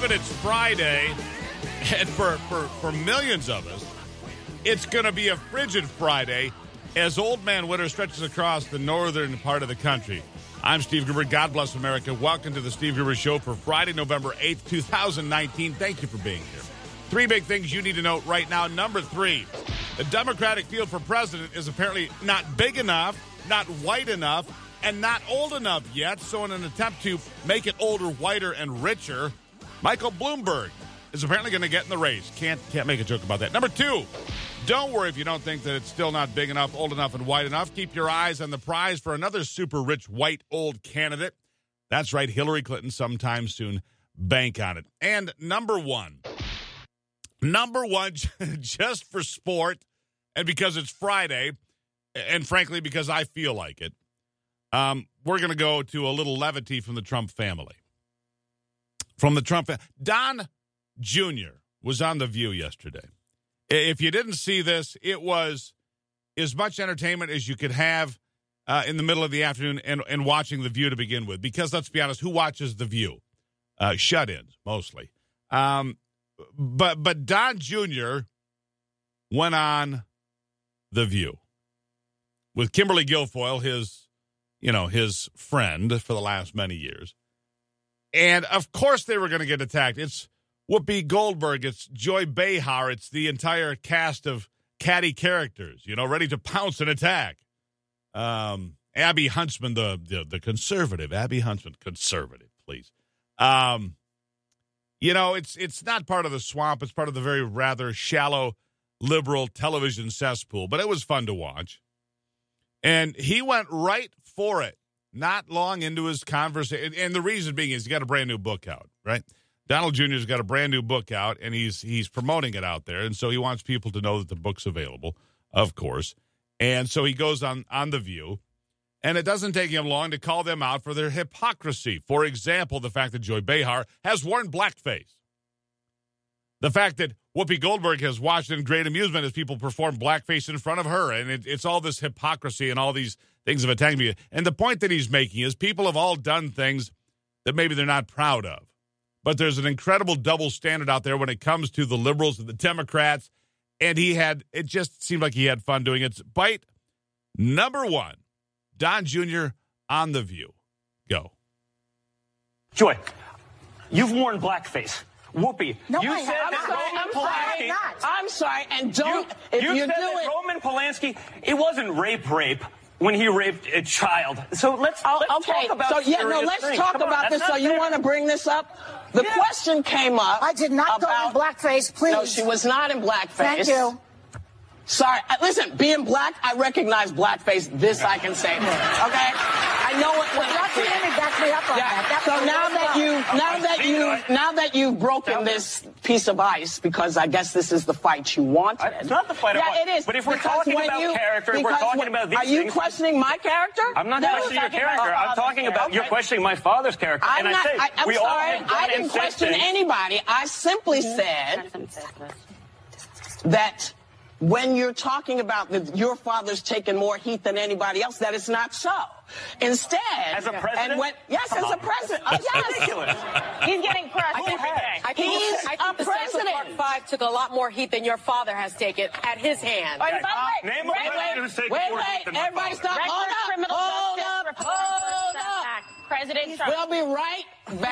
it, it's Friday, and for millions of us, it's going to be a frigid Friday as Old Man Winter stretches across the northern part of the country. I'm Steve Gruber. God bless America. Welcome to the Steve Gruber Show for Friday, November 8th, 2019. Thank you for being here. Three big things you need to know right now. Number three, the Democratic field for president is apparently not big enough, not white enough, and not old enough yet. So in an attempt to make it older, whiter, and richer, Michael Bloomberg is apparently going to get in the race. Can't make a joke about that. Number two, don't worry if you don't think that it's still not big enough, old enough, and white enough. Keep your eyes on the prize for another super rich, white, old candidate. That's right, Hillary Clinton sometime soon. Bank on it. And number one, just for sport and because it's Friday, and frankly, because I feel like it, we're going to go to a little levity from the Trump family. Don Jr. was on The View yesterday. If you didn't see this, it was as much entertainment as you could have in the middle of the afternoon and watching The View to begin with. Because let's be honest, who watches The View? Shut-ins, mostly. But Don Jr. went on The View with Kimberly Guilfoyle, his friend for the last many years. And, of course, they were going to get attacked. It's Whoopi Goldberg. It's Joy Behar. It's the entire cast of catty characters, ready to pounce and attack. Abby Huntsman, the conservative. Abby Huntsman, conservative, please. It's not part of the swamp. It's part of the very rather shallow liberal television cesspool. But it was fun to watch. And he went right for it, not long into his conversation. And the reason being is he's got a brand new book out, right? Donald Jr.'s got a brand new book out, and he's promoting it out there. And so he wants people to know that the book's available, of course. And so he goes on The View, and it doesn't take him long to call them out for their hypocrisy. For example, the fact that Joy Behar has worn blackface. The fact that Whoopi Goldberg has watched in great amusement as people perform blackface in front of her. And it's all this hypocrisy and all these things of attacking me. And the point that he's making is people have all done things that maybe they're not proud of. But there's an incredible double standard out there when it comes to the liberals and the Democrats. And it just seemed like he had fun doing it. Bite number one, Don Jr. on The View. Go. Joy, you've worn blackface. Whoopi, no, you I said haven't. that Roman Polanski. I'm sorry, and don't. If you you said do that it, Roman Polanski. It wasn't rape when he raped a child. So let's talk about. So let's things. talk Come on, about this. that's So not you fair. want to bring this up? The question came up. I did not go in blackface, please. No, she was not in blackface. Thank you. Sorry. Listen, being black, I recognize blackface. This I can say. Okay? I know it. Back me up on that. So now that you've broken this piece of ice, because I guess this is the fight you wanted. It's not the fight I want. Yeah, it is. But if we're talking about character, if we're talking about these things. Are you things, questioning my character? I'm not questioning your character. I'm talking about you're questioning my father's character. I'm and not, I say, I'm we sorry. all have done I didn't and said question things. anybody. I simply said that when you're talking about that your father's taken more heat than anybody else, that is not so. Instead, as a president, as a president, ridiculous. He's getting pressed. I think the Central Park Five took a lot more heat than your father has taken at his hand. Name a president who's taken more heat than my everybody father. stop. Hold up. President Trump. We'll be right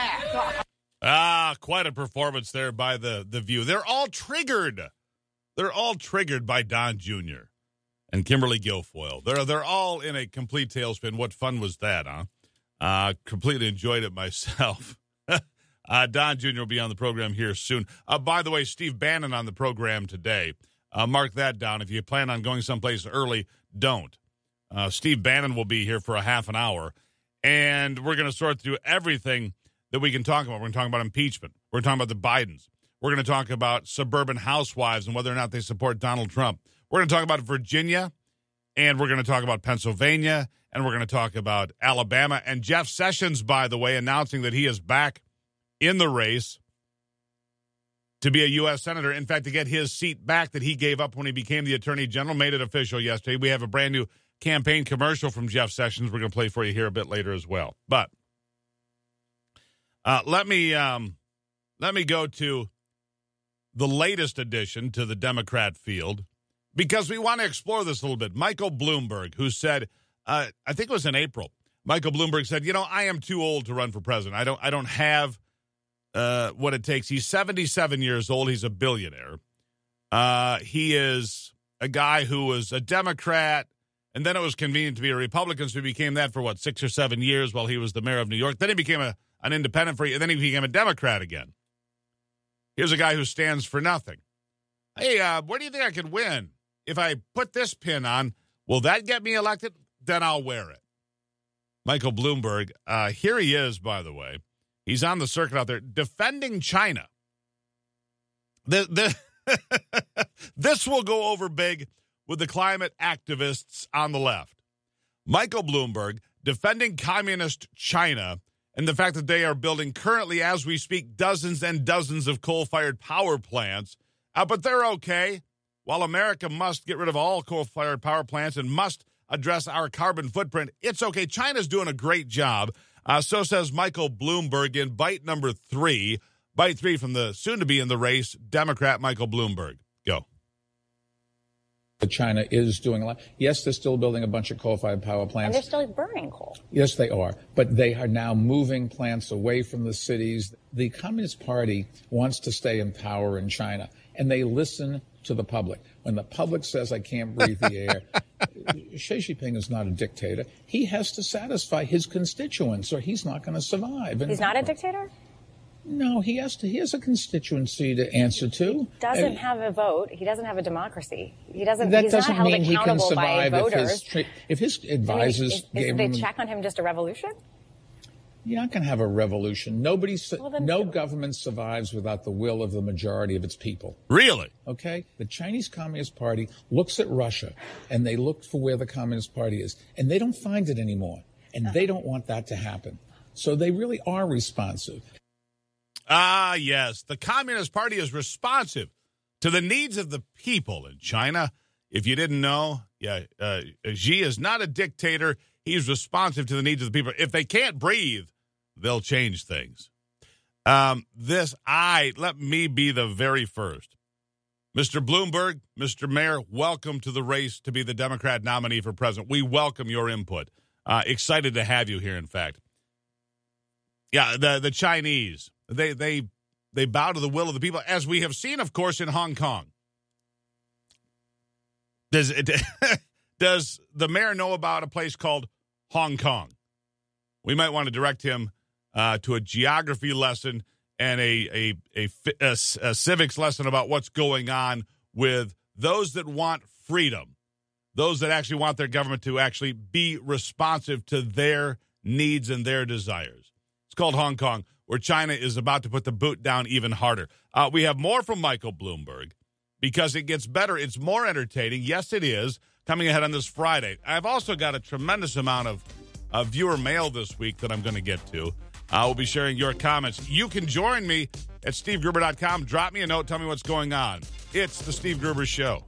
back. Quite a performance there by the View. They're all triggered. They're all triggered by Don Jr. and Kimberly Guilfoyle. They're all in a complete tailspin. What fun was that, huh? Completely enjoyed it myself. Don Jr. will be on the program here soon. By the way, Steve Bannon on the program today. Mark that down. If you plan on going someplace early, don't. Steve Bannon will be here for a half an hour, and we're going to sort through everything that we can talk about. We're going to talk about impeachment. We're going to talk about the Bidens. We're going to talk about suburban housewives and whether or not they support Donald Trump. We're going to talk about Virginia, and we're going to talk about Pennsylvania, and we're going to talk about Alabama. And Jeff Sessions, by the way, announcing that he is back in the race to be a U.S. Senator. In fact, to get his seat back that he gave up when he became the Attorney General, made it official yesterday. We have a brand new campaign commercial from Jeff Sessions we're going to play for you here a bit later as well. But let me let me go to the latest addition to the Democrat field, because we want to explore this a little bit. Michael Bloomberg, who said, I think it was in April, Michael Bloomberg said, I am too old to run for president. I don't have what it takes. He's 77 years old. He's a billionaire. He is a guy who was a Democrat, and then it was convenient to be a Republican, so he became that for, 6 or 7 years while he was the mayor of New York. Then he became an independent, and then he became a Democrat again. Here's a guy who stands for nothing. Hey, where do you think I could win? If I put this pin on, will that get me elected? Then I'll wear it. Michael Bloomberg, here he is, by the way. He's on the circuit out there defending China. This will go over big with the climate activists on the left. Michael Bloomberg defending communist China and the fact that they are building currently, as we speak, dozens and dozens of coal-fired power plants. But they're okay. While America must get rid of all coal-fired power plants and must address our carbon footprint, it's okay. China's doing a great job. So says Michael Bloomberg in bite number 3. Bite 3 from the soon-to-be in the race, Democrat Michael Bloomberg. Go. China is doing a lot. Yes, they're still building a bunch of coal-fired power plants. And they're still burning coal. Yes, they are. But they are now moving plants away from the cities. The Communist Party wants to stay in power in China, and they listen to the public. When the public says, I can't breathe the air, Xi Jinping is not a dictator. He has to satisfy his constituents, or he's not going to survive. He's not a dictator? No, he has a constituency to answer to. He doesn't have a vote. He doesn't have a democracy. He's not doesn't held mean he can accountable by survive voters. if his advisors is the check on him just a revolution? You're not going to have a revolution. No government survives without the will of the majority of its people. Really? Okay? The Chinese Communist Party looks at Russia, and they look for where the Communist Party is, and they don't find it anymore, and they don't want that to happen. So they really are responsive. Ah, yes. The Communist Party is responsive to the needs of the people in China. If you didn't know, Xi is not a dictator. He's responsive to the needs of the people. If they can't breathe, they'll change things. Let me be the very first. Mr. Bloomberg, Mr. Mayor, welcome to the race to be the Democrat nominee for president. We welcome your input. Excited to have you here, in fact. Yeah, the Chinese, they bow to the will of the people, as we have seen, of course, in Hong Kong. Does the mayor know about a place called Hong Kong? We might want to direct him to a geography lesson and a civics lesson about what's going on with those that want freedom, those that actually want their government to actually be responsive to their needs and their desires. It's called Hong Kong, where China is about to put the boot down even harder. We have more from Michael Bloomberg because it gets better. It's more entertaining. Yes, it is. Coming ahead on this Friday. I've also got a tremendous amount of viewer mail this week that I'm going to get to. I will be sharing your comments. You can join me at SteveGruber.com. Drop me a note. Tell me what's going on. It's the Steve Gruber Show.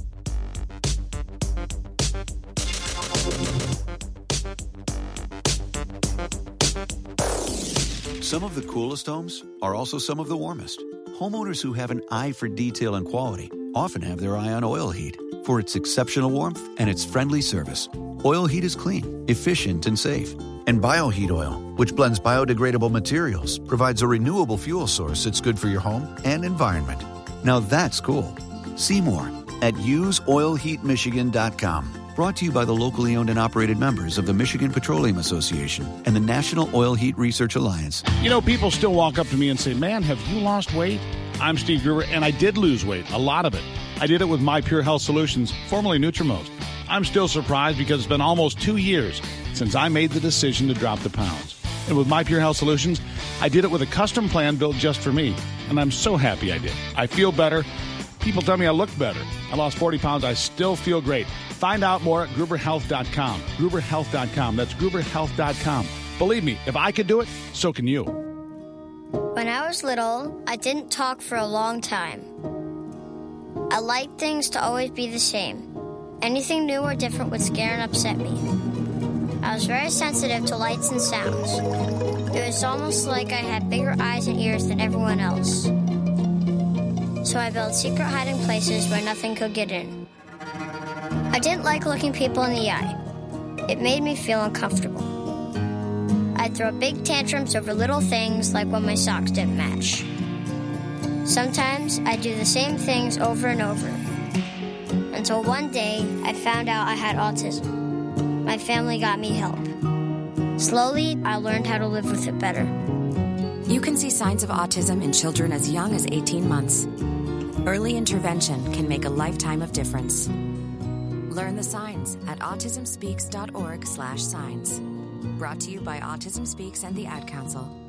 Some of the coolest homes are also some of the warmest. Homeowners who have an eye for detail and quality often have their eye on Oil Heat for its exceptional warmth and its friendly service. Oil Heat is clean, efficient, and safe. And BioHeat Oil, which blends biodegradable materials, provides a renewable fuel source that's good for your home and environment. Now that's cool. See more at useoilheatmichigan.com. Brought to you by the locally owned and operated members of the Michigan Petroleum Association and the National Oil Heat Research Alliance. People still walk up to me and say, man, have you lost weight? I'm Steve Gruber, and I did lose weight, a lot of it. I did it with My Pure Health Solutions, formerly Nutrimost. I'm still surprised because it's been almost 2 years since I made the decision to drop the pounds. And with My Pure Health Solutions, I did it with a custom plan built just for me. And I'm so happy I did. I feel better. People tell me I look better. I lost 40 pounds. I still feel great. Find out more at GruberHealth.com. GruberHealth.com. That's GruberHealth.com. Believe me, if I could do it, so can you. When I was little, I didn't talk for a long time. I liked things to always be the same. Anything new or different would scare and upset me. I was very sensitive to lights and sounds. It was almost like I had bigger eyes and ears than everyone else. So I built secret hiding places where nothing could get in. I didn't like looking people in the eye. It made me feel uncomfortable. I'd throw big tantrums over little things like when my socks didn't match. Sometimes I'd do the same things over and over. Until one day, I found out I had autism. My family got me help. Slowly, I learned how to live with it better. You can see signs of autism in children as young as 18 months. Early intervention can make a lifetime of difference. Learn the signs at autismspeaks.org/signs. Brought to you by Autism Speaks and the Ad Council.